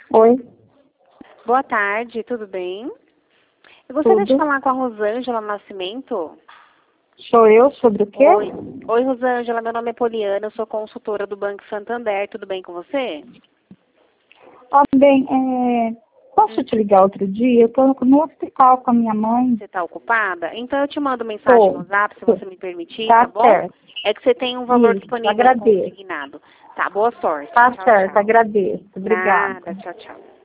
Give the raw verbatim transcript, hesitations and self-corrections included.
Oi, Boa tarde, tudo bem? Eu gostaria de tudo. falar com a Rosângela Nascimento. Sou eu sobre o quê? Oi. Oi, Rosângela, meu nome é Poliana, eu sou consultora do Banco Santander, tudo bem com você? Ó, bem, é, posso Hum. te ligar outro dia? Eu tô no hospital com a minha mãe. Você está ocupada? Então eu te mando mensagem no Tô. Zap, se você me permitir, tá Tá bom? certo. É que você tem um valor Isso, disponível agradeço. consignado. Tá, boa sorte. Tá Tchau, certo, tchau. agradeço. Obrigada. Nada, tchau, tchau.